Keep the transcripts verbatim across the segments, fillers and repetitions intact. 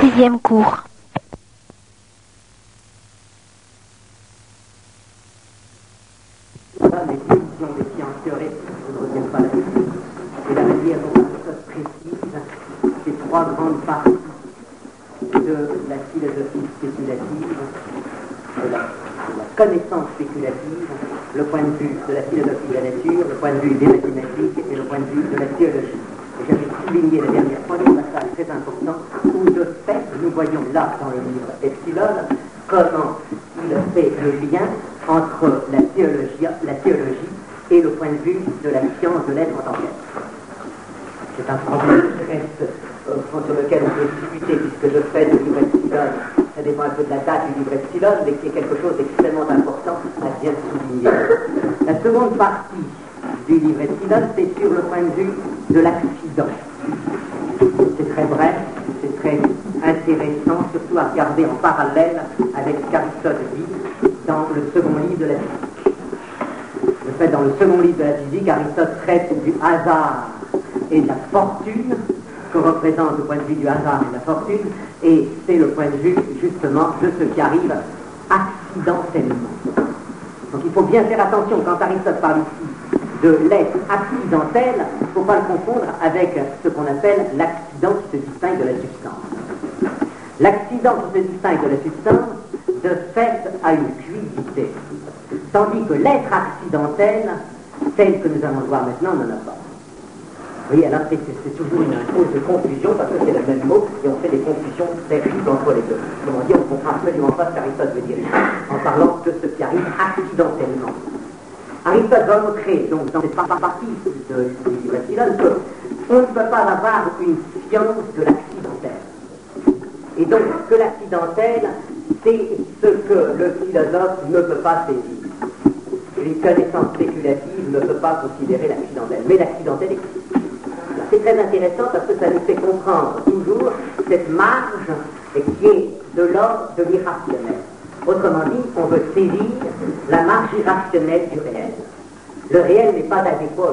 Sixième cours. Les divisions des sciences théoriques, je ne reviens pas là-dessus, et la manière dont Aristote précise ces trois grandes parties de la philosophie spéculative, de la, de la connaissance spéculative, le point de vue de la philosophie de la nature, le point de vue des mathématiques et le point de vue de la théologie. Et j'avais souligné la dernière fois un passage très important où, de fait, nous voyons là, dans le livre Epsilon, comment il fait le lien entre la théologie, la théologie et le point de vue de la science de l'être en tant qu'être. C'est un problème qui reste, euh, sur lequel on peut discuter, puisque je fais le livre Epsilon, ça dépend un peu de la date du livre Epsilon, mais qui est quelque chose d'extrêmement important à bien souligner. La seconde partie du livre Epsilon, c'est sur le point de vue de l'accident. C'est très bref, c'est très intéressant, surtout à regarder en parallèle avec ce qu'Aristote dit dans le second livre de la physique. En fait, dans le second livre de la physique, Aristote traite du hasard et de la fortune, que représente le point de vue du hasard et de la fortune, et c'est le point de vue, justement, de ce qui arrive accidentellement. Donc il faut bien faire attention, quand Aristote parle ici de l'être accidentel, il ne faut pas le confondre avec ce qu'on appelle l'accident qui se distingue de la substance. L'accident qui se distingue de la substance, de fait, a une fluidité, tandis que l'être accidentel, tel que nous allons le voir maintenant, n'en a pas. Oui, alors c'est, c'est toujours une cause de confusion, parce que c'est le même mot, et on fait des confusions terribles entre les deux. Comme on dit, on ne comprend absolument pas ce qu'Aristote veut dire en parlant de ce qui arrive accidentellement. Aristote va montrer, donc, dans cette partie de, du livre Epsilon, qu'on ne peut pas avoir une science de l'accidentel. Et donc, que l'accidentel, c'est ce que le philosophe ne peut pas saisir. Les connaissances spéculatives ne peuvent pas considérer l'accidentel. Mais l'accidentel existe. C'est très intéressant parce que ça nous fait comprendre toujours cette marge qui est de l'ordre de l'irrationnel. Autrement dit, on veut saisir la marge irrationnelle du réel. Le réel n'est pas adéquat au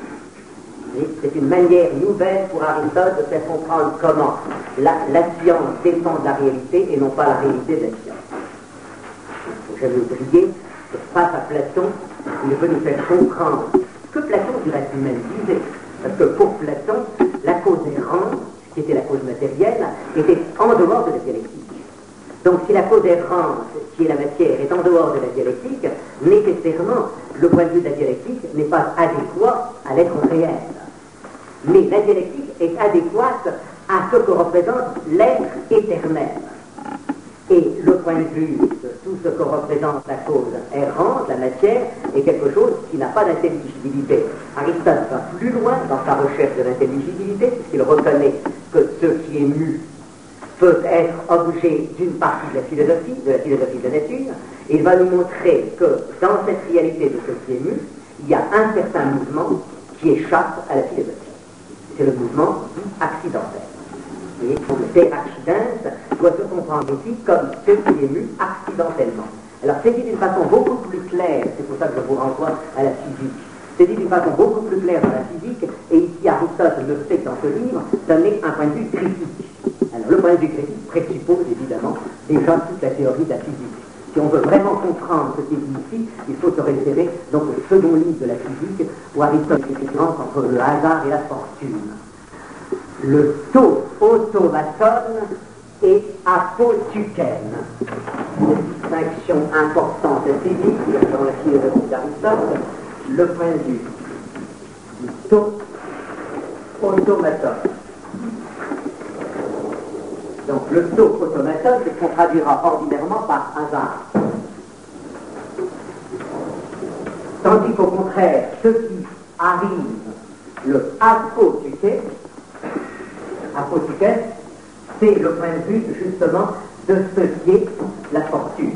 logos. C'est une manière nouvelle pour Aristote de faire comprendre comment la, la science dépend de la réalité et non pas la réalité de la science. Je vais oublier que face à Platon, il veut nous faire comprendre ce que Platon du reste même disait. Parce que pour Platon, la cause errante, qui était la cause matérielle, était en dehors de la dialectique. Donc si la cause errante, qui est la matière, est en dehors de la dialectique, nécessairement, le point de vue de la dialectique n'est pas adéquat à l'être réel. Mais la dialectique est adéquate à ce que représente l'être éternel. Et le point de vue de tout ce que représente la cause errante, la matière, est quelque chose qui n'a pas d'intelligibilité. Aristote va plus loin dans sa recherche de l'intelligibilité, puisqu'il reconnaît que ce qui est mu peut être objet d'une partie de la philosophie, de la philosophie de la nature, et il va nous montrer que dans cette réalité de ce qui est mu, il y a un certain mouvement qui échappe à la philosophie. C'est le mouvement dit accidentel. Et le ter accidens doit se comprendre aussi comme ce qui est mu accidentellement. Alors c'est dit d'une façon beaucoup plus claire, c'est pour ça que je vous renvoie à la physique. C'est dit d'une façon beaucoup plus claire dans la physique, et ici Aristote le fait dans ce livre, donner un point de vue critique. Alors le point de vue critique présuppose évidemment déjà toute la théorie de la physique. Si on veut vraiment comprendre ce qui est dit ici, il faut se référer donc au second livre de la physique, où Aristote fait différence entre le hasard et la fortune. Le taux automaton et apotuken. Une distinction importante et physique dans la philosophie d'Aristote, le point de vue du taux automaton. Donc le taux automaton, c'est ce qu'on traduira ordinairement par hasard. Tandis qu'au contraire, ce qui arrive, le apotuken, apotuken, c'est le point de vue justement de ce qui est la fortune,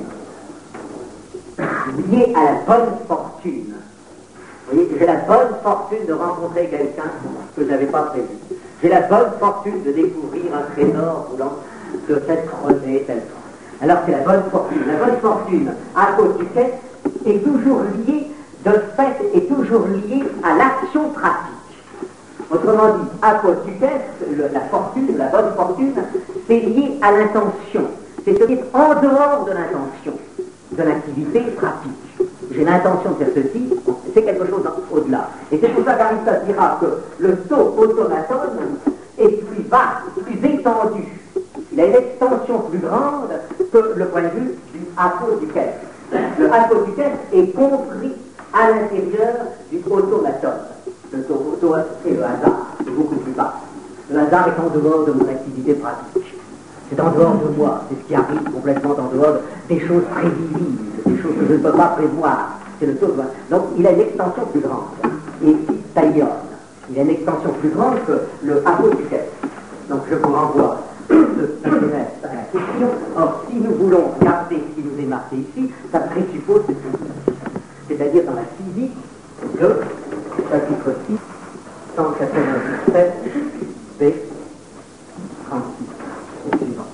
lié à la bonne fortune. Vous voyez, j'ai la bonne fortune de rencontrer quelqu'un que je n'avais pas prévu. J'ai la bonne fortune de découvrir un trésor roulant de cette creusée, tel temps. Alors c'est la bonne fortune. La bonne fortune, apotuken, est toujours liée, de fait, est toujours liée à l'action pratique. Autrement dit, apothukes, la fortune, la bonne fortune, c'est lié à l'intention. C'est ce qui est en dehors de l'intention, de l'activité pratique. J'ai l'intention de faire ceci, c'est quelque chose au-delà. Et c'est pour ça qu'Aristote dira que le taux automaton est plus vaste, plus étendu. Il a une extension plus grande que le point de vue du apothukes. Le apothukes est compris à l'intérieur du automaton. Le taux auto et le hasard, c'est beaucoup plus bas. Le hasard est en dehors de mon activité pratique. C'est en dehors de moi, c'est ce qui arrive complètement en dehors des choses prévisibles, des choses que je ne peux pas prévoir. C'est le taux de... Donc il a une extension plus grande. Et Talion, il a une extension plus grande que le apothukes. Donc je vous renvoie de s'intéresser à la question. Or, si nous voulons garder ce qui nous est marqué ici, ça présuppose ce physique. C'est-à-dire dans la physique de chapitre six, cent quatre-vingt-dix-sept, B trente-six. Suivant.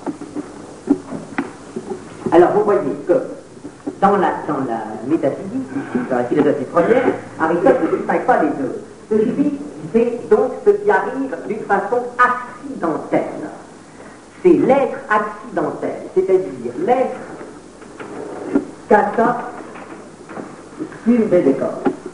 Alors vous voyez que dans la, dans la métaphysique, dans la philosophie première, Aristote ne distingue pas les deux. Ceci, c'est donc ce qui arrive d'une façon accidentelle. C'est l'être accidentel, c'est-à-dire l'être kata symbedekos.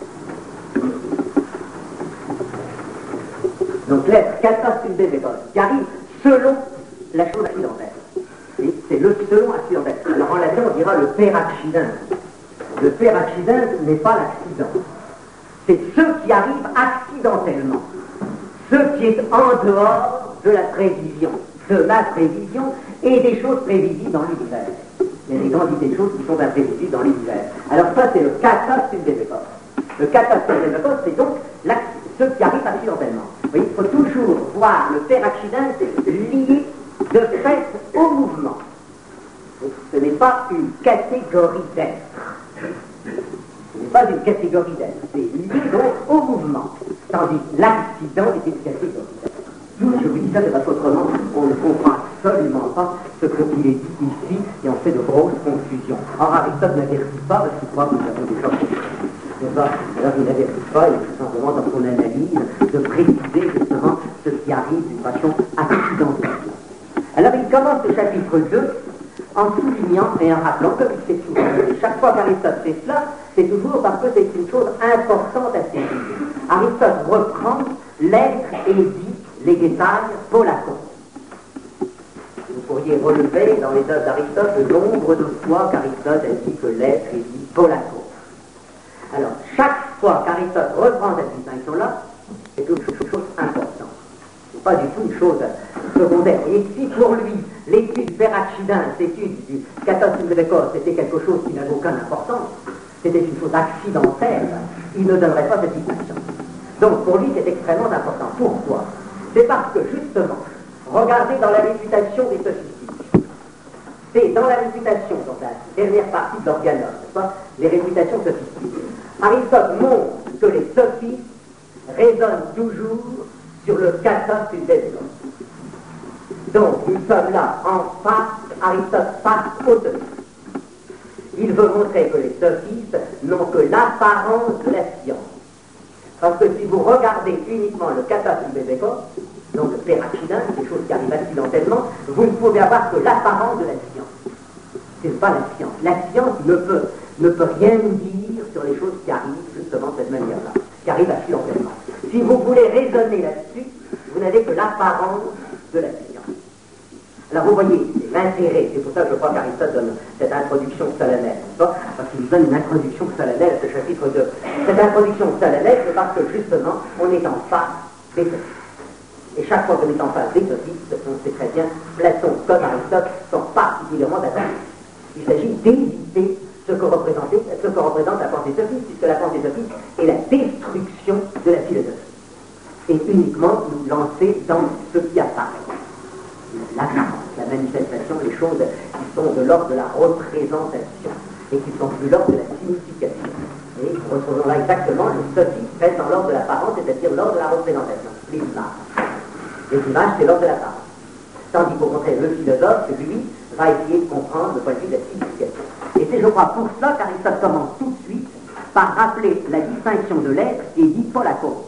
Donc l'être kata symbedekos, qui arrive selon la chose accidentelle. Et c'est le selon accidentel. Alors en latin, on dira le per accident. Le per accident n'est pas l'accident. C'est ce qui arrive accidentellement. Ce qui est en dehors de la prévision. De la prévision et des choses prévisibles dans l'univers. Il y a des quantités de choses qui sont imprévisibles dans l'univers. Alors ça, c'est le kata symbedekos. Le kata symbedekos, c'est donc ce qui arrive accidentellement. Vous voyez, il faut toujours voir le per accident lié de fait au mouvement. Ce n'est pas une catégorie d'être. Ce n'est pas une catégorie d'être. C'est lié donc au mouvement. Tandis que l'accident est une catégorie d'être. Je vous dis ça parce qu'autrement, on ne comprend absolument pas ce qu'il est dit ici et on fait de grosses confusions. Or, Aristote n'avertit pas parce qu'il croit que nous avons déjà compris. Alors, il n'avertit pas, il est tout simplement dans son analyse de préciser justement ce qui arrive d'une façon accidentelle. Alors il commence le chapitre deux en soulignant et en rappelant, comme il fait souvent. Chaque fois qu'Aristote fait cela, c'est toujours parce que c'est une chose importante à saisir. Aristote reprend l'être et dit les détails polakon. Vous pourriez relever dans les œuvres d'Aristote le nombre de fois qu'Aristote a dit que l'être est dit polakon. Alors, chaque fois qu'Aristote reprend cette distinction-là, c'est une chose importante. C'est pas du tout une chose secondaire. Et si pour lui, l'étude du per accident, l'étude du kata symbedekos, c'était quelque chose qui n'avait aucune importance, c'était une chose accidentelle, il ne donnerait pas cette distinction. Donc pour lui, c'est extrêmement important. Pourquoi? C'est parce que justement, regardez dans la réfutation des sophistiques. C'est dans la réfutation, donc la dernière partie de l'organon, n'est-ce pas, les réfutations sophistiques. Aristote montre que les sophistes raisonnent toujours sur le kata symbedekos. Donc, nous sommes là en face, Aristote face aux sophistes. Il veut montrer que les sophistes n'ont que l'apparence de la science. Parce que si vous regardez uniquement le kata symbedekos, donc le per accident, des choses qui arrivent accidentellement, vous ne pouvez avoir que l'apparence de la science. Ce n'est pas la science. La science ne peut, ne peut rien dire sur les choses qui arrivent justement de cette manière-là, qui arrivent accidentellement. Si vous voulez raisonner là-dessus, vous n'avez que l'apparence de la science. Alors vous voyez, c'est l'intérêt, c'est pour ça que je crois qu'Aristote donne cette introduction solennelle, parce qu'il donne une introduction solennelle à ce chapitre deux. Cette introduction solennelle, c'est parce que justement, on est en face des sophistes. Et chaque fois qu'on est en face des sophistes, on sait très bien, Platon comme Aristote sont particulièrement d'accord. Il s'agit d'éviter ce que, ce que représente la pensée sophiste, puisque la pensée sophiste est la destruction de la philosophie. Et uniquement nous lancer dans ce qui apparaît. L'apparence, la manifestation, les choses qui sont de l'ordre de la représentation et qui sont plus l'ordre de la signification. Et nous retrouvons là exactement le sophisme reste dans l'ordre de l'apparence, c'est-à-dire l'ordre de la représentation, les images. Les images, c'est l'ordre de l'apparence. Tandis qu'au contraire, le philosophe, lui, va essayer de comprendre le point de vue de la signification. Et c'est, je crois, pour cela qu'Aristote commence tout de suite par rappeler la distinction de l'être qui est dit polakon.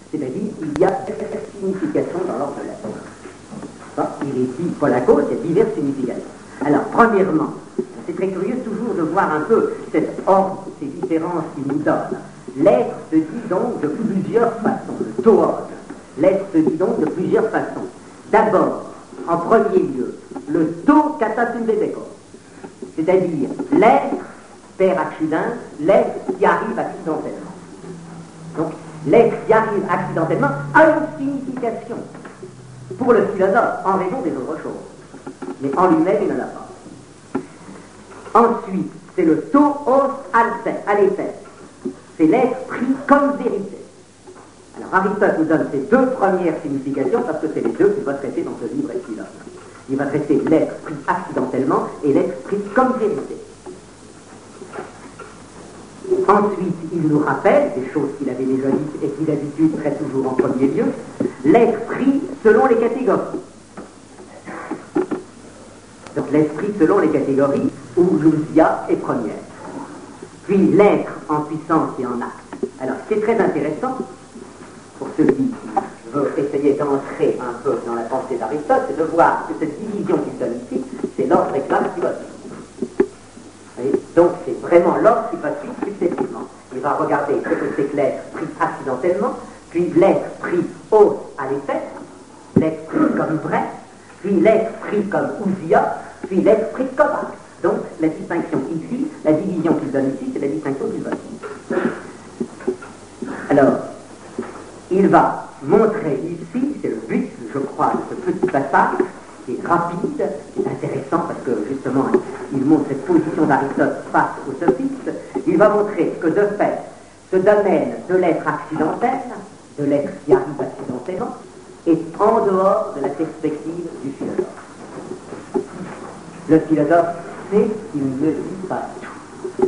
C'est-à-dire qu'il y a diverses significations dans l'ordre de l'être. Bon, il est dit, pour la cause, il y a diverses significations. Alors, premièrement, c'est très curieux toujours de voir un peu cet ordre, ces différences qu'il nous donne. L'être se dit donc de plusieurs façons, le toon. L'être se dit donc de plusieurs façons. D'abord, en premier lieu, le to katatunbedeko, c'est-à-dire l'être per accident, l'être qui arrive accidentellement. Donc, l'être qui arrive accidentellement a une signification pour le philosophe en raison des autres choses. Mais en lui-même, il n'en a pas. Ensuite, c'est le to os alethès. C'est l'être pris comme vérité. Alors, Aristote nous donne ces deux premières significations parce que c'est les deux qu'il va traiter dans ce livre ici-là. Il va traiter l'être pris accidentellement et l'être pris comme vérité. Ensuite, il nous rappelle des choses qu'il avait déjà dites et qui d'habitude traite toujours en premier lieu, l'être pris selon les catégories. Donc l'esprit selon les catégories où l'ousia est première. Puis l'être en puissance et en acte. Alors c'est très intéressant pour celui qui veut essayer d'entrer un peu dans la pensée d'Aristote, c'est de voir que cette division qu'il donne ici, c'est l'ordre et classe qui va suivre. Donc c'est vraiment l'ordre qui va suivre successivement. Il va regarder ce que c'est que l'être pris accidentellement, puis l'être pris os à l'effet, l'être pris comme vrai, puis l'être pris comme ousia, puis l'être pris comme acte. Donc la distinction ici, la division qu'il donne ici, c'est la distinction qu'il va suivre. Alors, il va montrer ici, c'est le but, je crois, de ce petit passage, qui est rapide, qui est intéressant parce que justement, il montre cette position d'Aristote face aux sophistes. Il va montrer que de fait, ce domaine de l'être accidentel, de l'être qui arrive accidentellement, est en dehors de la perspective du philosophe. Le philosophe sait qu'il ne dit pas tout.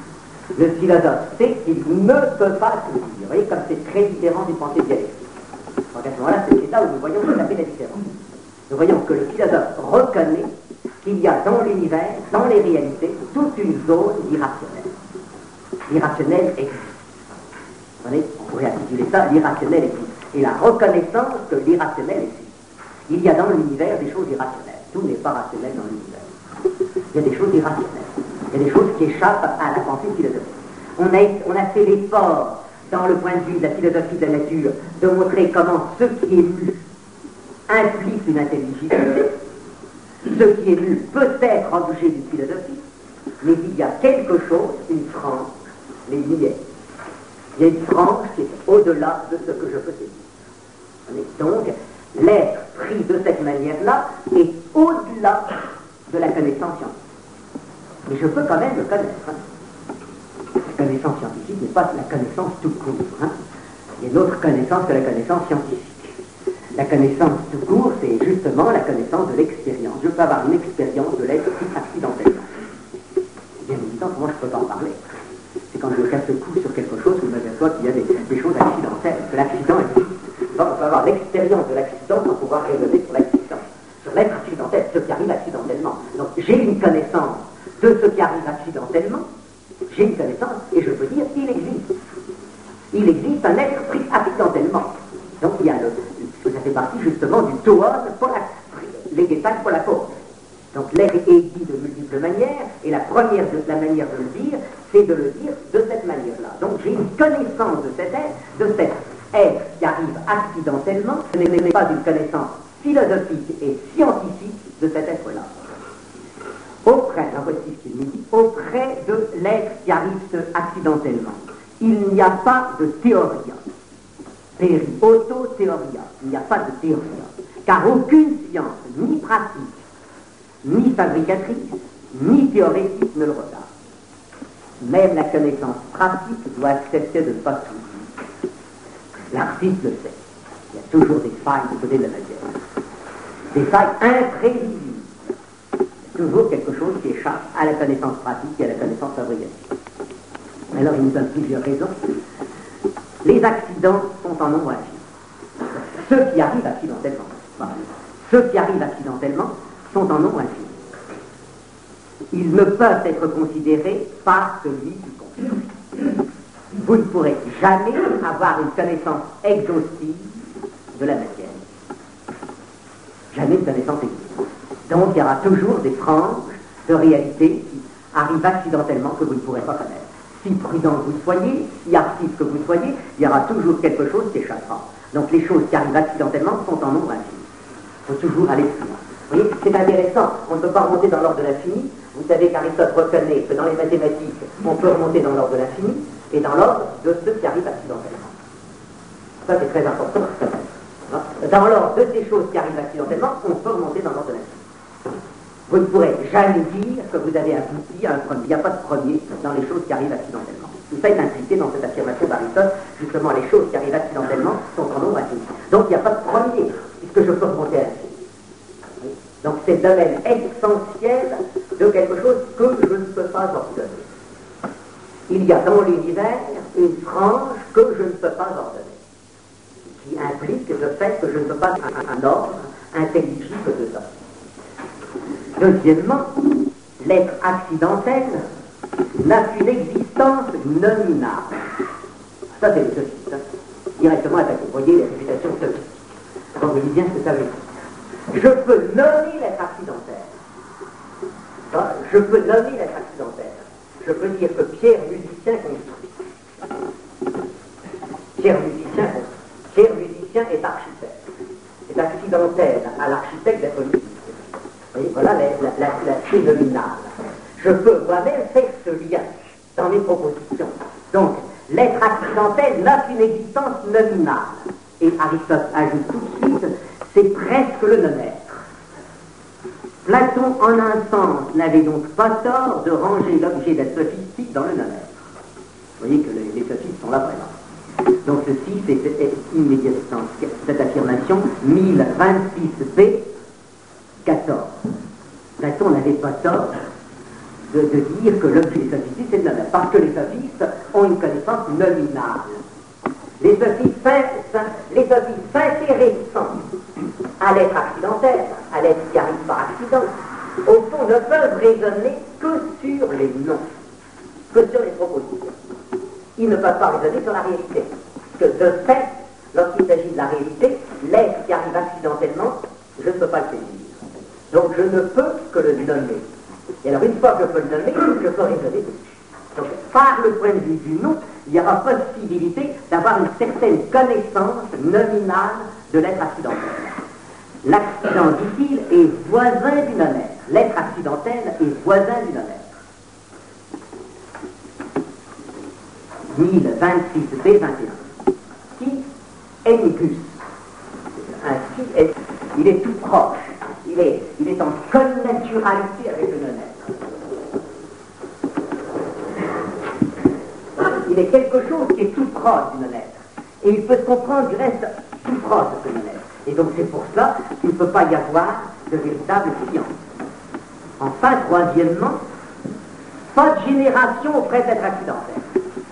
Le philosophe sait qu'il ne peut pas tout dire. Vous voyez comme c'est très différent du pensée dialectique. Donc à ce moment-là, c'est là où nous voyons tout à fait la différence. Nous voyons que le philosophe reconnaît qu'il y a dans l'univers, dans les réalités, toute une zone d'irrationnel. L'irrationnel existe. Vous voyez, on pourrait intituler ça l'irrationnel existe. Et la reconnaissance que l'irrationnel existe. Il y a dans l'univers des choses irrationnelles. Tout n'est pas rationnel dans l'univers. Il y a des choses irrationnelles. Il y a des choses qui échappent à la pensée philosophique. On a, on a fait l'effort, dans le point de vue de la philosophie de la nature, de montrer comment ce qui est lu implique une intelligibilité. Ce qui est lu peut être objet d'une philosophie, mais il y a quelque chose, une frange, les niais. Il y a une frange qui est au-delà de ce que je peux saisir. Donc, l'être pris de cette manière-là est au-delà de la connaissance scientifique. Mais je peux quand même le connaître. Hein. La connaissance scientifique n'est pas la connaissance tout court. Hein. Il y a une autre connaissance que la connaissance scientifique. La connaissance tout court, c'est justement la connaissance de l'expérience. Je peux avoir une expérience de l'être accidentellement. Bien évidemment, moi je ne peux pas en parler. C'est quand je casse le cou sur quelque chose que je m'aperçois qu'il y a des, des choses accidentelles, que l'accident existe. Donc on peut avoir l'expérience de l'accident sans pouvoir raisonner sur l'accident. Sur l'être accidentel, ce qui arrive accidentellement. Donc j'ai une connaissance de ce qui arrive accidentellement, j'ai une connaissance, et je peux dire qu'il existe. Il existe un être pris accidentellement. Donc il y a le, ça fait partie justement du toon pour la, les détails pour la cause. Donc l'air est dit de multiples manières, et la première de la manière de le dire, c'est de le dire de cette manière-là. Donc j'ai une connaissance de cet être, de cet être qui arrive accidentellement, ce n'est pas une connaissance philosophique et scientifique de cet être-là. Auprès, la voici ce qu'il nous dit, auprès de l'être qui arrive accidentellement, il n'y a pas de théoria. Peri auto-théoria. Il n'y a pas de théoria. Car aucune science, ni pratique, ni fabricatrice, ni théorétique ne le regarde. Même la connaissance pratique doit accepter de ne pas tout dire. L'artiste le sait. Il y a toujours des failles du côté de la matière. Des failles imprévisibles. Il y a toujours quelque chose qui échappe à la connaissance pratique et à la connaissance fabricative. Alors il nous donne plusieurs raisons. Les accidents sont en nombre infini. Ceux qui arrivent accidentellement, voilà. Ceux qui arrivent accidentellement sont en nombre infini. Ils ne peuvent être considérés par celui qui confirme. vous ne pourrez jamais avoir une connaissance exhaustive de la matière. Jamais une connaissance exhaustive. Donc il y aura toujours des franges de réalité qui arrivent accidentellement que vous ne pourrez pas connaître. Si prudent vous soyez, si artiste que vous soyez, il y aura toujours quelque chose qui échappera. Donc les choses qui arrivent accidentellement sont en nombre infini. Il faut toujours aller plus loin. Vous voyez, c'est intéressant, on ne peut pas remonter dans l'ordre de l'infini. Vous savez qu'Aristote reconnaît que dans les mathématiques, on peut remonter dans l'ordre de l'infini et dans l'ordre de ceux qui arrivent accidentellement. Ça, c'est très important. Dans l'ordre de ces choses qui arrivent accidentellement, on peut remonter dans l'ordre de l'infini. Vous ne pourrez jamais dire que vous avez abouti à un premier. Il n'y a pas de premier dans les choses qui arrivent accidentellement. Tout ça est impliqué dans cette affirmation d'Aristote. Justement, les choses qui arrivent accidentellement sont en nombre infini. Donc, il n'y a pas de premier, puisque je peux remonter à l'infini. Donc, c'est le domaine essentiel de quelque chose que je ne peux pas ordonner. Il y a dans l'univers une frange que je ne peux pas ordonner, qui implique le fait que je ne peux pas un, un ordre intelligible de ça. Deuxièmement, l'être accidentel n'a qu'une existence nominale. Ça, c'est le sophisme, hein, directement attaqué. Vous voyez, la réputation sophistique. Alors, vous voyez bien ce que ça veut dire. Je peux nommer l'être accidentel. Enfin, je peux nommer l'être accidentel. Je peux dire que Pierre musicien construit. Pierre musicien construit. Pierre musicien est architecte. C'est accidentel à l'architecte d'être musicien. Vous voyez, voilà la, la, la, la clé nominale. Je peux moi-même faire ce lien dans mes propositions. Donc, l'être accidentel n'a qu'une existence nominale. Et Aristote ajoute tout de suite, c'est presque le non-être. Platon, en un sens, n'avait donc pas tort de ranger l'objet d'être sophistique dans le non-être. Vous voyez que les, les sophistes sont là vraiment. Donc ceci, c'est immédiatement cette affirmation, mille vingt-six b, quatorze. Platon n'avait pas tort de, de dire que l'objet sophistique, c'est le non-être, parce que les sophistes ont une connaissance nominale. Les sophistes, les sophistes s'intéressant à l'être accidentel, à l'être qui arrive par accident, au fond ne peuvent raisonner que sur les noms, que sur les propositions. Ils ne peuvent pas raisonner sur la réalité. Parce que de fait, lorsqu'il s'agit de la réalité, l'être qui arrive accidentellement, je ne peux pas le saisir. Donc je ne peux que le nommer. Et alors une fois que je peux le nommer, je peux raisonner dessus. Donc par le point de vue du nom, il y aura possibilité d'avoir une certaine connaissance nominale de l'être accidentel. L'accident, dit-il, est voisin du non-être. L'être accidentel est voisin du non-être. mille vingt-six b vingt et un. Qui enibus. Ainsi, est, il est tout proche. Il est, il est en connaturalité avec le non-être. Il est quelque chose qui est tout proche du non-être. Et il peut se comprendre du reste tout proche de ce non-être. Et donc c'est pour cela qu'il ne peut pas y avoir de véritable science. Enfin, troisièmement, pas de génération auprès d'être accidentel.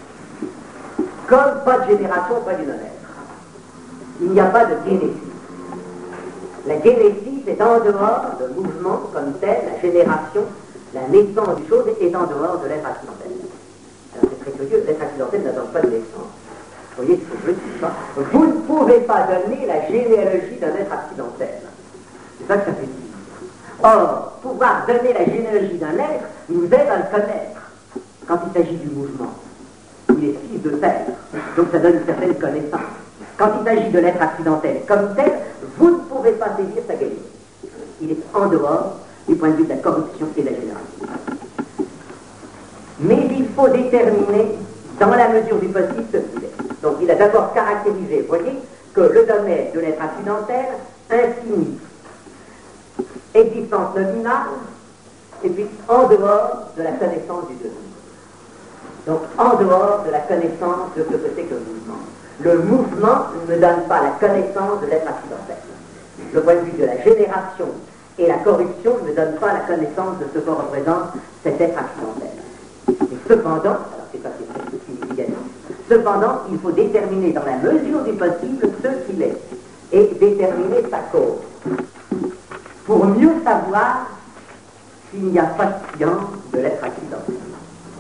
Comme pas de génération auprès du non-être. Il n'y a pas de génésis. La génésis est en dehors de mouvement comme tel, la génération, la naissance du chose est en dehors de l'être accidentel. Alors c'est très curieux, l'être accidentel n'a donc pas de naissance. Vous voyez ce que je veux dire? Vous ne pouvez pas donner la généalogie d'un être accidentel. C'est ça que ça veut dire. Or, pouvoir donner la généalogie d'un être nous aide à le connaître quand il s'agit du mouvement. Il est fils de terre, donc ça donne une certaine connaissance. Quand il s'agit de l'être accidentel comme tel, vous ne pouvez pas saisir sa qualité. Il est en dehors du point de vue de la corruption et de la génération. Mais il faut déterminer, dans la mesure du possible, ce qu'il est. Donc il a d'abord caractérisé, vous voyez, que le domaine de l'être accidentel infinit existence nominale, et puis en dehors de la connaissance du devenir. Donc en dehors de la connaissance de ce que c'est que le mouvement. Le mouvement ne donne pas la connaissance de l'être accidentel. Le point de vue de la génération et la corruption ne donne pas la connaissance de ce que représente cet être accidentel. Et cependant, alors c'est pas c'est significatif, cependant, il faut déterminer dans la mesure du possible ce qu'il est et déterminer sa cause pour mieux savoir s'il n'y a pas de science de l'être accidentel.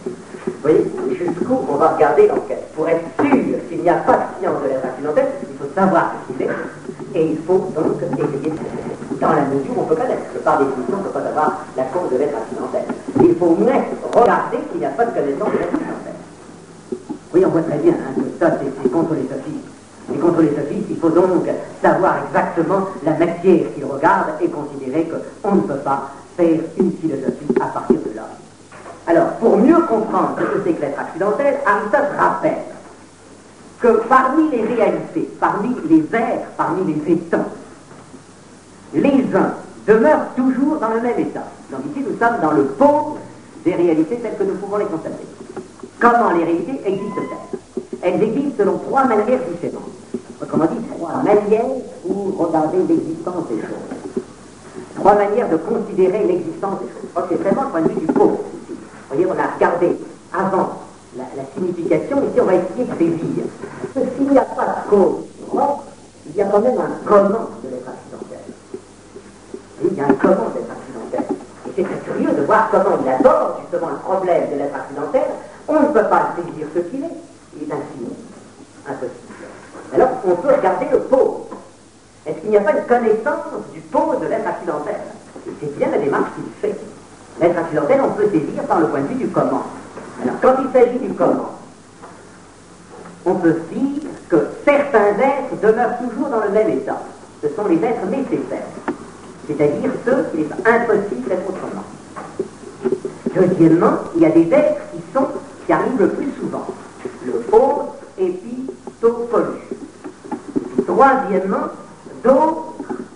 Vous voyez, jusqu'où on va regarder l'enquête. Pour être sûr qu'il n'y a pas de science de l'être accidentel, il faut savoir ce qu'il est, et il faut donc essayer de dans la mesure où on peut connaître. Parce que par définition, on ne peut pas savoir la cause de l'être accidentel. Il faut au moins regarder qu'il n'y a pas de connaissance de l'être accidentel. Oui, on voit très bien hein, que ça, c'est contre les sophistes. Et contre les sophistes, il faut donc savoir exactement la matière qu'ils regardent et considérer qu'on ne peut pas faire une philosophie à partir de là. Alors, pour mieux comprendre ce que c'est que l'être accidentel, Aristote rappelle que parmi les réalités, parmi les êtres, parmi les états, les uns demeurent toujours dans le même état. Donc ici, nous sommes dans le pôle des réalités telles que nous pouvons les constater. Comment les réalités existent-elles? Elles existent selon trois manières différentes. Autrement dit, trois manières pour regarder l'existence des choses. Trois manières de considérer l'existence des choses. Donc c'est vraiment le point de vue du pôle. Ici. Vous voyez, on a regardé avant la, la signification, ici on va essayer de saisir. Parce que s'il n'y a pas de cause, il y a quand même un comment de l'être accidentel. Il y a un comment d'être accidentel. Et c'est très curieux de voir comment il aborde justement le problème de l'être accidentel. On ne peut pas saisir ce qu'il est. Il est infini. Impossible. Alors, on peut regarder le pôle. Est-ce qu'il n'y a pas une connaissance du pôle de l'être accidentel? Et c'est bien la démarche qu'il fait. L'être accidentel, on peut saisir par le point de vue du comment. Alors, quand il s'agit du comment, on peut dire que certains êtres demeurent toujours dans le même état. Ce sont les êtres nécessaires. C'est-à-dire ceux qu'il est impossible d'être autrement. Deuxièmement, il y a des êtres qui sont, qui arrivent le plus souvent. Le os épitopolus. Troisièmement, d'autres,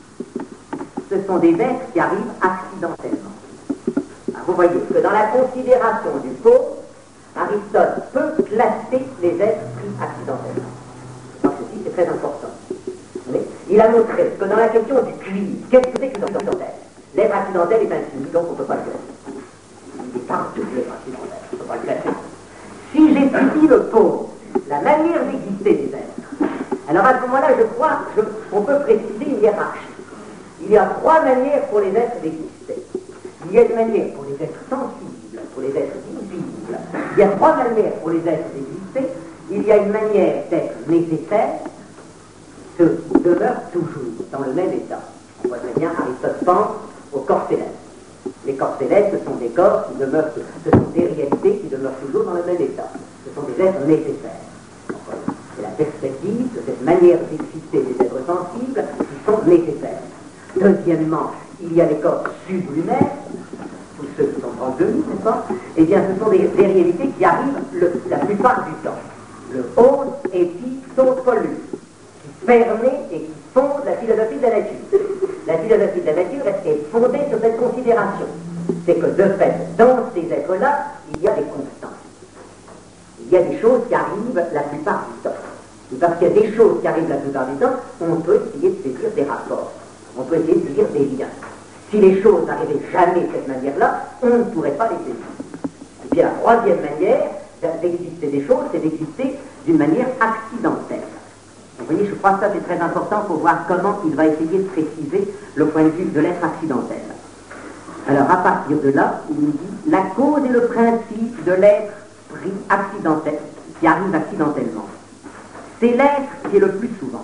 ce sont des êtres qui arrivent accidentellement. Alors, vous voyez que dans la considération du pôle, Aristote peut classer les êtres pris accidentellement. Donc ceci, c'est très important. Mais il a montré que dans la question du cuivre, qu'est-ce que c'est que l'être accidentel? L'être accidentel est infini, donc on ne peut pas le classer. Il est partout l'être accidentel, on ne peut pas le classer. Si j'étudie le pôle, la manière d'exister des êtres, alors à ce moment-là, je crois qu'on peut préciser une hiérarchie. Il y a trois manières pour les êtres d'exister. Il y a une manière pour les êtres sensibles, pour les êtres visibles. Il y a trois manières pour les êtres d'exister. Il y a une manière d'être nécessaire, ceux demeurent toujours dans le même état. On voit très bien, Aristote pense aux corps célestes. Les corps célestes, ce sont des corps qui demeurent, ce sont des réalités qui demeurent toujours dans le même état. Ce sont des êtres nécessaires. C'est la perspective de cette manière d'exister des êtres sensibles qui sont nécessaires. Deuxièmement, il y a les corps sublunaires, tous ceux qui sont en deux, n'est-ce pas? Eh bien, ce sont des, des réalités qui arrivent le, la plupart du temps. Le os épitopolus, qui permet et qui fonde la philosophie de la nature. La philosophie de la nature est fondée sur cette considération. C'est que, de fait, dans ces êtres-là, il y a des constantes. Il y a des choses qui arrivent la plupart du temps. Et parce qu'il y a des choses qui arrivent la plupart du temps, on peut essayer de saisir des rapports. On peut essayer de saisir des liens. Si les choses n'arrivaient jamais de cette manière-là, on ne pourrait pas les saisir. Et puis la troisième manière d'exister des choses, c'est d'exister d'une manière accidentelle. Vous voyez, je crois que ça c'est très important pour voir comment il va essayer de préciser le point de vue de l'être accidentel. Alors à partir de là, il nous dit la cause et le principe de l'être pris accidentel, qui arrive accidentellement. C'est l'être qui est le plus souvent.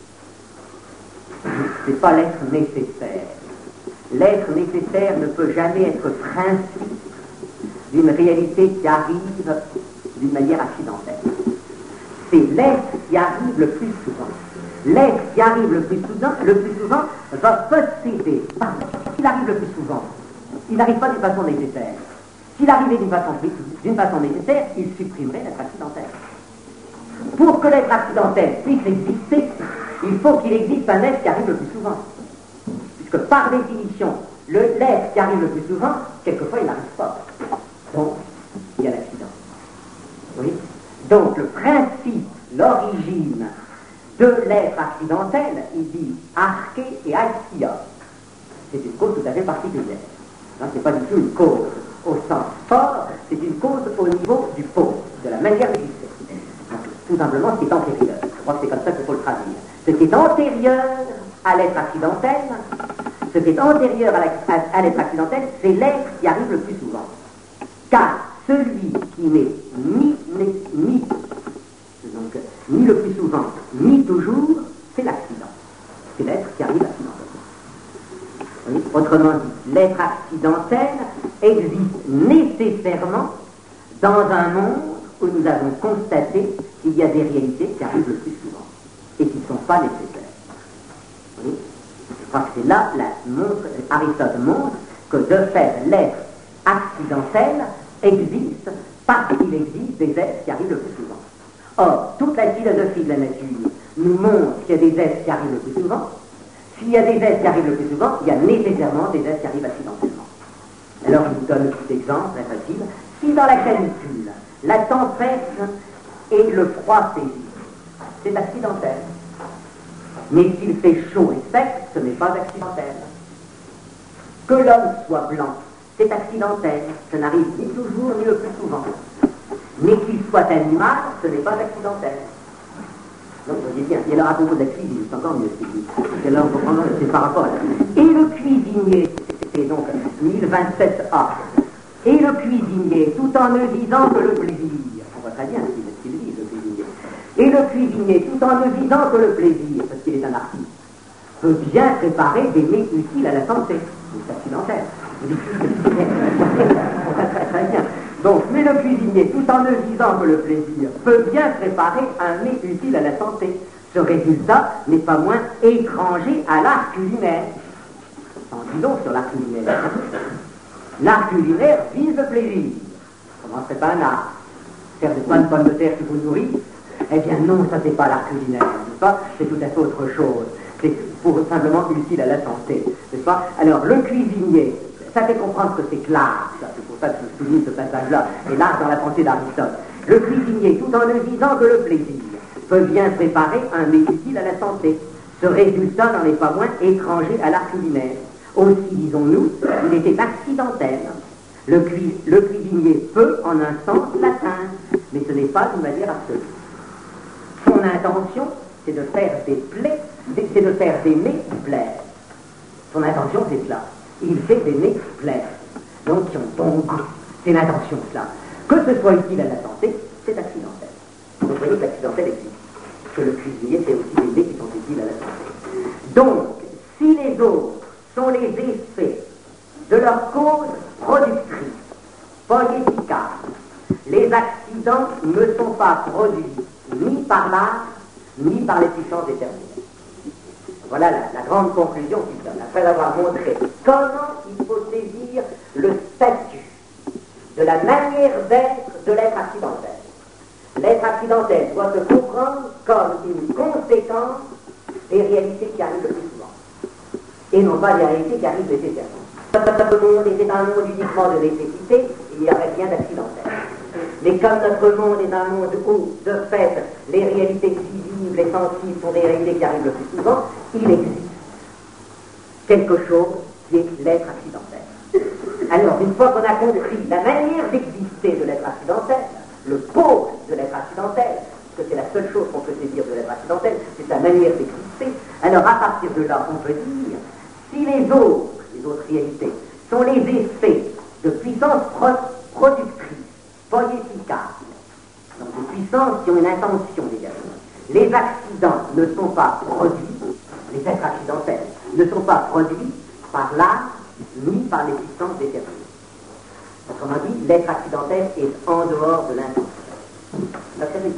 C'est pas l'être nécessaire. L'être nécessaire ne peut jamais être principe d'une réalité qui arrive d'une manière accidentelle. C'est l'être qui arrive le plus souvent. L'être qui arrive le plus souvent, le plus souvent va posséder. S'il arrive le plus souvent, il n'arrive pas d'une façon nécessaire. S'il arrivait d'une façon, d'une façon nécessaire, il supprimerait l'être accidentel. Pour que l'être accidentel puisse exister, il faut qu'il existe un être qui arrive le plus souvent. Puisque par définition, le, l'être qui arrive le plus souvent, quelquefois il n'arrive pas. Donc, il y a l'accident. Oui. Donc, le principe, l'origine de l'être accidentel, il dit arché et aïsia. C'est une cause tout à fait particulière. Ce n'est pas du tout une cause au sens fort, c'est une cause au niveau du pôle, de la manière d'exister. Tout simplement ce qui est antérieur. Je crois que c'est comme ça qu'il faut le traduire. Ce qui est antérieur à l'être accidentel, ce qui est antérieur à, la, à, à l'être accidentel, c'est l'être qui arrive le plus souvent. Car celui qui qui n'est ni, ni, ni, donc, ni le plus souvent, ni toujours, c'est l'accident. C'est l'être qui arrive accidentellement. Oui. Autrement dit, l'être accidentel existe nécessairement dans un monde où nous avons constaté qu'il y a des réalités qui arrivent le plus souvent et qui ne sont pas nécessaires. Oui. Je crois que c'est là, la montre, Aristote montre que de fait, l'être accidentel existe parce qu'il existe des êtres qui arrivent le plus souvent. Or, toute la philosophie de la nature nous montre qu'il y a des êtres qui arrivent le plus souvent. S'il y a des êtres qui arrivent le plus souvent, il y a nécessairement des êtres qui arrivent accidentellement. Alors, je vous donne un petit exemple très facile. Si dans la canicule, la tempête et le froid saisissent, c'est accidentel. Mais s'il fait chaud et sec, ce n'est pas accidentel. Que l'homme soit blanc, c'est accidentel. Ça n'arrive ni toujours ni le plus souvent. Mais qu'il soit animal, ce n'est pas accidentel. Donc, vous voyez bien, et alors à propos de la cuisine, c'est encore mieux ce qu'il dit. Et alors, vous comprenez, c'est par rapport à la... Et le cuisinier, c'était donc mille vingt-sept A, et le cuisinier, tout en ne visant que le plaisir, on voit très bien ce qu'il dit, le cuisinier, et le cuisinier, tout en ne visant que le plaisir, parce qu'il est un artiste, peut bien préparer des mets utiles à la santé. C'est accidentel. Très très bien. Donc, mais le cuisinier, tout en ne visant que le plaisir, peut bien préparer un mets utile à la santé. Ce résultat n'est pas moins étranger à l'art culinaire. En disons sur l'art culinaire. L'art culinaire vise le plaisir. Comment c'est pas un art? Faire des points de pommes de terre qui vous nourrissent? Eh bien non, ça c'est pas l'art culinaire, n'est-ce pas? C'est tout à fait autre chose. C'est pour simplement utile à la santé, n'est-ce pas? Alors, le cuisinier, ça fait comprendre que c'est l'art, c'est pour ça que je souligne ce passage-là, et l'art dans la pensée d'Aristote. Le cuisinier, tout en ne visant que le plaisir, peut bien préparer un mets utile à la santé. Ce résultat n'en est pas moins étranger à l'art culinaire. Aussi, disons-nous, il était accidentel. Le, cui le cuisinier peut, en un sens, l'atteindre, mais ce n'est pas d'une manière absolue. Son intention, c'est de faire des plaies, c'est de faire des mets qui plaisent. Son intention, c'est cela. Il fait des mets qui plaisent, donc qui ont bon goût. C'est l'intention, cela. Que ce soit utile à la santé, c'est accidentel. Donc, vous voyez que l'accidentel existe. Que le cuisinier fait aussi des mets qui sont utiles à la santé. Donc, si les autres sont les effets de leur cause productrice, poéticace, les accidents ne sont pas produits ni par l'art, ni par les puissances déterminées. Voilà la, la grande conclusion qu'il donne, après avoir montré comment il faut saisir le statut de la manière d'être de l'être accidentel. L'être accidentel doit se comprendre comme une conséquence des réalités qui arrivent le plus souvent, et non pas des réalités qui arrivent nécessairement. Le monde était un monde uniquement de nécessité, il n'y avait rien d'accidentel. Mais comme notre monde est un monde où, de fait, les réalités visibles et sensibles sont des réalités qui arrivent le plus souvent, il existe quelque chose qui est l'être accidentel. Alors, une fois qu'on a compris la manière d'exister de l'être accidentel, le pôle de l'être accidentel, parce que c'est la seule chose qu'on peut saisir de l'être accidentel, c'est sa manière d'exister, alors à partir de là, on peut dire, si les autres, les autres réalités, sont les effets de puissance pro productrice, poéticace, donc des puissances qui ont une intention également. Les accidents ne sont pas produits, les êtres accidentels ne sont pas produits par l'art ni par les puissances déterminées. Autrement dit, l'être accidentel est en dehors de l'intention.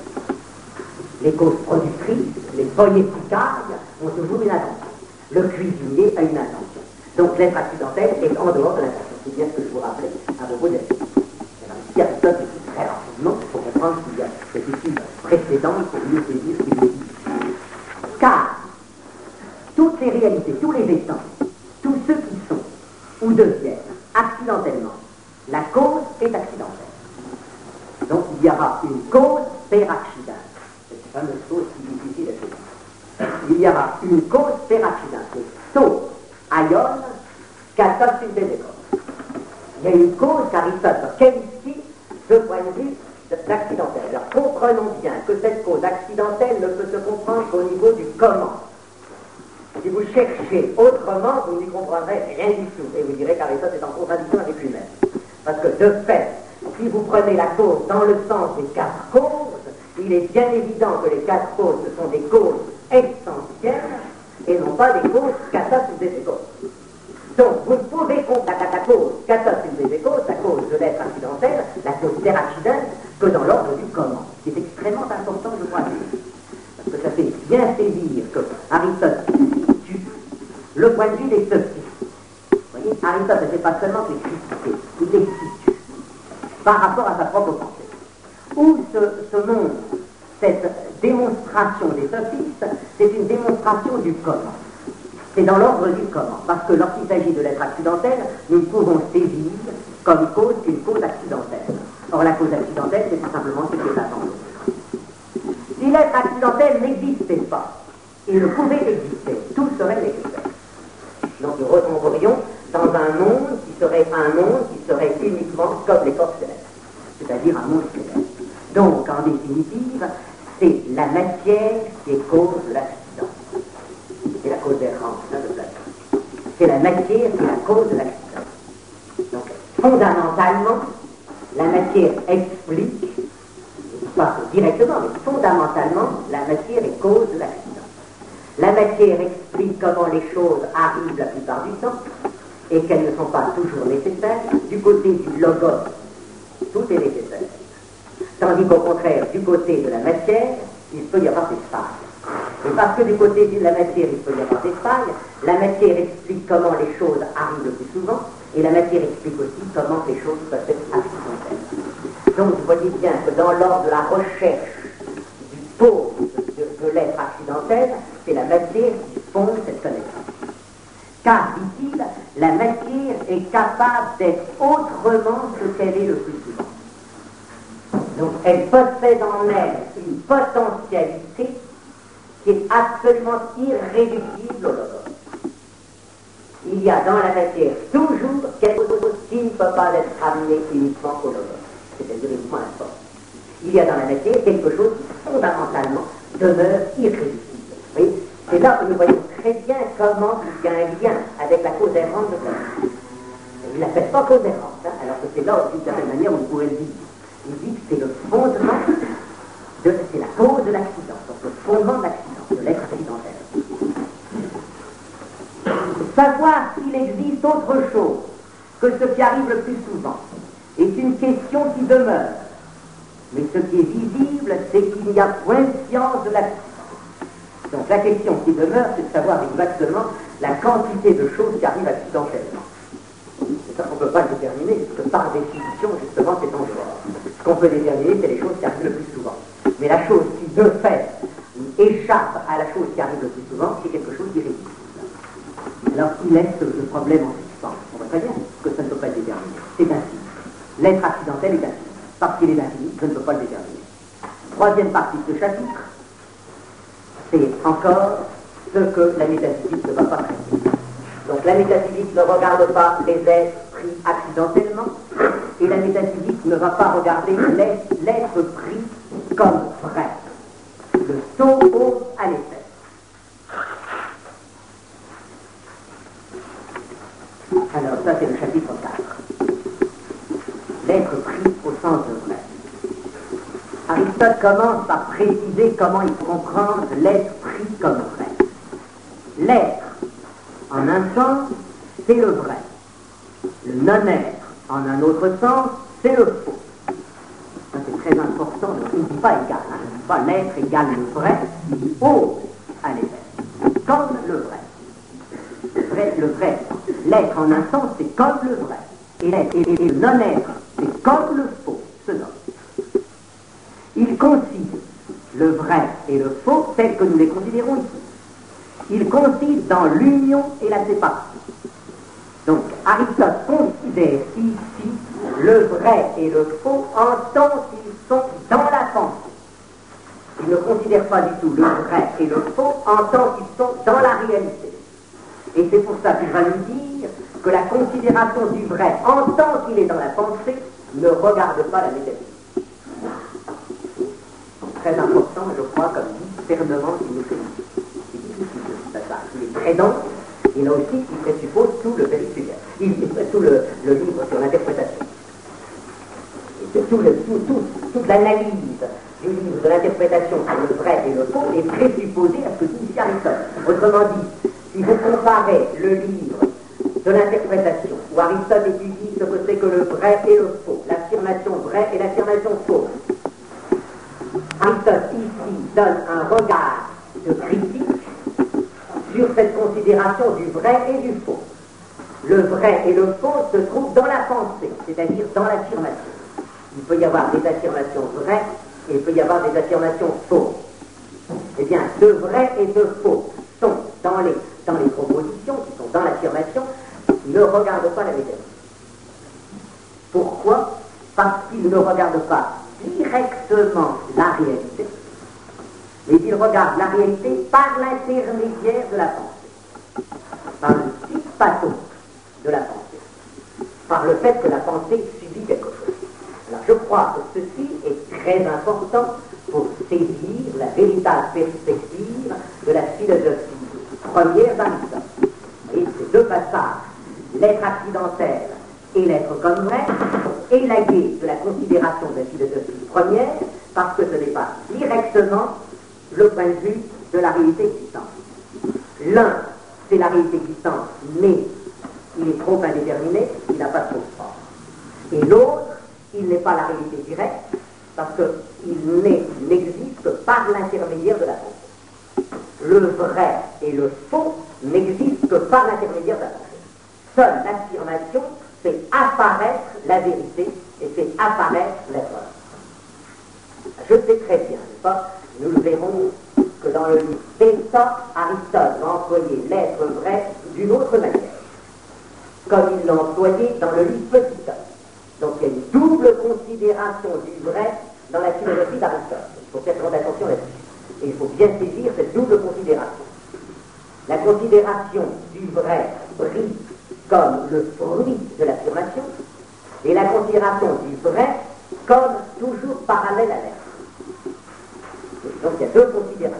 Les causes productrices, les poéticailles ont toujours une intention. Le cuisinier a une intention. Donc l'être accidentel est en dehors de l'intention. C'est bien ce que je vous rappelais à propos de il y a Aristote ici très rapidement pour comprendre qu'il y a cette étude précédente pour mieux saisir ce qu'il nous dit. Car toutes les réalités, tous les étangs, tous ceux qui sont ou deviennent accidentellement, la cause est accidentelle. Donc il y aura une cause per accident. C'est une fameuse chose qui est difficile à saisir. Il y aura une cause per accident. C'est to aion katos synthéticos. Il y a une cause qu'Aristote qualifie de point de vue d'accidentel. Alors comprenons bien que cette cause accidentelle ne peut se comprendre qu'au niveau du comment. Si vous cherchez autrement, vous n'y comprendrez rien du tout. Et vous direz qu'Aristote est en contradiction avec lui-même. Parce que de fait, si vous prenez la cause dans le sens des quatre causes, il est bien évident que les quatre causes, ce sont des causes essentielles et non pas des causes kata subsecos. Donc, vous ne pouvez constater la cause kata subsecos, la cause de l'être accidentel, la cause der accident, que dans l'ordre du comment. C'est extrêmement important, je crois, parce que ça fait bien saisir que Aristote situe le point de vue des sophistes. Vous voyez, Aristote ne fait pas seulement les critiquer, il les situe par rapport à sa propre pensée. Où se, se montre cette démonstration des sophistes, c'est une démonstration du comment. C'est dans l'ordre du comment, parce que lorsqu'il s'agit de l'être accidentel, nous ne pouvons saisir comme cause qu'une cause accidentelle. Or, la cause accidentelle, c'est tout simplement ce qui est attendu. Si l'être accidentel n'existait pas, il ne pouvait exister, tout serait nécessaire. Donc nous retomberions dans un monde qui serait un monde qui serait uniquement comme les corps célestes, c'est-à-dire un monde céleste. Donc, en définitive, c'est la matière qui est cause de l'accident. C'est la cause errante hein, de Platon. C'est la matière qui est la cause de l'accident. Donc, fondamentalement, la matière explique, pas directement, mais fondamentalement, la matière est cause de l'accident. La matière explique comment les choses arrivent la plupart du temps et qu'elles ne sont pas toujours nécessaires. Du côté du logos, tout est nécessaire. Tandis qu'au contraire, du côté de la matière, il peut y avoir des failles. Et parce que du côté de la matière, il peut y avoir des failles, la matière explique comment les choses arrivent le plus souvent, et la matière explique aussi comment les choses peuvent être accidentelles. Donc vous voyez bien que dans l'ordre de la recherche du pôle de, de l'être accidentel, c'est la matière qui fonde cette connaissance. Car, dit-il, la matière est capable d'être autrement que qu'elle est le plus souvent. Donc elle possède en elle une potentialité qui est absolument irréductible au logos. Il y a dans la matière toujours quelque chose qui ne peut pas être amené uniquement au logos, c'est-à-dire uniquement à la force. Il y a dans la matière quelque chose qui fondamentalement demeure irréductible. Oui, c'est là que nous voyons très bien comment il y a un lien avec la cause errante de Platon. Il ne l'appelle pas cause errante, hein, alors que c'est là aussi de certaine manière où vous pouvez le dire. Il dit que c'est le fondement, de, c'est la cause de l'accident, donc le fondement de l'accident, de l'être accidentel. Savoir s'il existe autre chose que ce qui arrive le plus souvent est une question qui demeure. Mais ce qui est visible, c'est qu'il n'y a point de science de l'accident. Donc la question qui demeure, c'est de savoir exactement la quantité de choses qui arrivent accidentellement. C'est ça qu'on ne peut pas le déterminer, parce que par définition, justement, c'est en dehors. Ce qu'on peut déterminer, c'est les choses qui arrivent le plus souvent. Mais la chose qui, de fait, échappe à la chose qui arrive le plus souvent, c'est quelque chose d'irréductible. Alors, il laisse le problème en suspens. On voit très bien que ça ne peut pas le déterminer. C'est ainsi. L'être accidentel est ainsi. Parce qu'il est infini, je ne peux pas le déterminer. Troisième partie de ce chapitre, c'est encore ce que la métaphysique ne va pas traiter. Donc la métaphysique ne regarde pas les êtres pris accidentellement, et la métaphysique ne va pas regarder l'être pris comme vrai. Le sophos à l'effet. Alors ça c'est le chapitre quatre. L'être pris au sens de vrai. Aristote commence par préciser comment il faut comprendre l'être pris comme vrai. L'être, en un sens, c'est le vrai. Le non-être, en un autre sens, c'est le faux. Ça c'est très important, il ne dit pas égal, hein. Il ne dit pas l'être égale le vrai, il dit ose à l'effet, comme le vrai. Le vrai, le vrai. L'être en un sens, c'est comme le vrai. Et, l'être, et, et le non-être, c'est comme le faux, ce nom. Il consiste, le vrai et le faux, tels que nous les considérons ici. Il consiste dans l'union et la séparation. Donc, Aristote considère ici le vrai et le faux en tant qu'ils sont dans la pensée. Il ne considère pas du tout le vrai et le faux en tant qu'ils sont dans la réalité. Et c'est pour ça qu'il va nous dire que la considération du vrai en tant qu'il est dans la pensée ne regarde pas la métaphysique. Très important, je crois, comme discernement qu'il nous fait. C'est difficile, c'est ça. Il est très dense, et là aussi, il présuppose tout le périphérique, il tout le, le livre sur l'interprétation. Et tout le, tout, tout, toute l'analyse du livre de l'interprétation sur le vrai et le faux est présupposée à ce que dit ici Aristote. Autrement dit, si vous comparez le livre de l'interprétation, où Aristote étudie ce que c'est que le vrai et le faux, l'affirmation vraie et l'affirmation fausse, Aristote ici donne un regard de critique sur cette considération du vrai et du faux. Le vrai et le faux se trouvent dans la pensée, c'est-à-dire dans l'affirmation. Il peut y avoir des affirmations vraies et il peut y avoir des affirmations fausses. Eh bien, de vrai et de faux sont dans les, dans les propositions, qui sont dans l'affirmation, ne regardent pas la méthode. Pourquoi? Parce qu'ils ne regardent pas directement la réalité, mais ils regardent la réalité par l'intermédiaire de la pensée, par le pathos de la pensée, par le fait que la pensée subit quelque chose. Alors je crois que ceci est très important pour saisir la véritable perspective de la philosophie première d'Aristote. Vous voyez, ces deux passages, l'être accidentel et l'être comme vrai, élagués de la considération de la philosophie première, parce que ce n'est pas directement le point de vue de la réalité existante. L'un, c'est la réalité existante, mais il est trop indéterminé, il n'a pas de cause forte. Et l'autre, il n'est pas la réalité directe, parce qu'il n'existe par l'intermédiaire de la pensée. Le vrai et le faux n'existent que par l'intermédiaire de la pensée. Seule l'affirmation fait apparaître la vérité et fait apparaître l'erreur. Je sais très bien, n'est-ce pas? Nous le verrons que dans le livre Péta, Aristote va employer l'être vrai d'une autre manière, comme il l'a employé dans le livre Petit Homme. Donc il y a une double considération du vrai dans la philosophie d'Aristote. Il faut faire grande attention là-dessus. Et il faut bien saisir cette double considération. La considération du vrai brille comme le fruit de l'affirmation, et la considération du vrai comme toujours parallèle à l'être. Donc il y a deux considérations.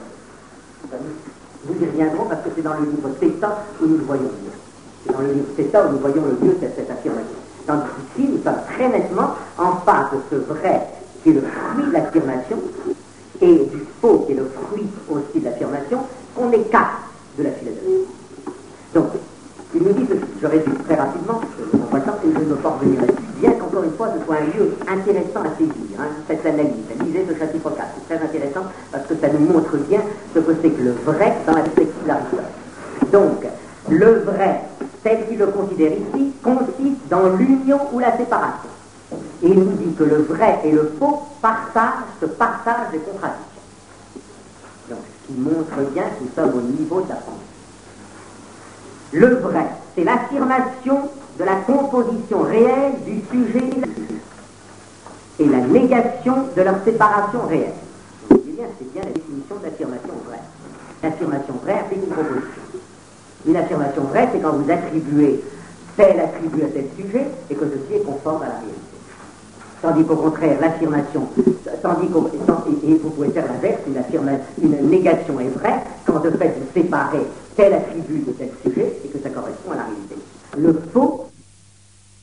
Nous y reviendrons parce que c'est dans le livre Péta où nous le voyons mieux. C'est dans le livre Péta où nous voyons le mieux cette, cette affirmation. Tandis qu'ici, nous sommes très nettement en face de ce vrai qui est le fruit de l'affirmation et du faux qui est le fruit aussi de l'affirmation qu'on écarte de la philosophie. Donc, il nous dit ceci, je résume très rapidement, je n'ai pas le temps et je ne veux pas revenir là-dessus, bien qu'encore une fois ce soit un lieu intéressant à saisir, hein, cette analyse, lisez ce chapitre quatre, c'est très intéressant parce que ça nous montre bien ce que c'est que le vrai dans la perspective d'Aristote. Donc, le vrai, tel qu'il le considère ici, consiste dans l'union ou la séparation. Et il nous dit que le vrai et le faux partagent, se partagent des contradictions. Donc, ce qui montre bien que nous sommes au niveau de la pensée. Le vrai, c'est l'affirmation de la composition réelle du sujet et la négation de leur séparation réelle. Vous voyez bien, c'est bien la définition de l'affirmation vraie. L'affirmation vraie, c'est une proposition. Une affirmation vraie, c'est quand vous attribuez tel attribut à tel sujet et que ceci est conforme à la réalité. Tandis qu'au contraire, l'affirmation, tandis qu'au, et vous pouvez faire l'inverse, une, affirma, une négation est vraie quand de fait vous séparez tel attribut de tel sujet et que ça correspond à la réalité. Le faux,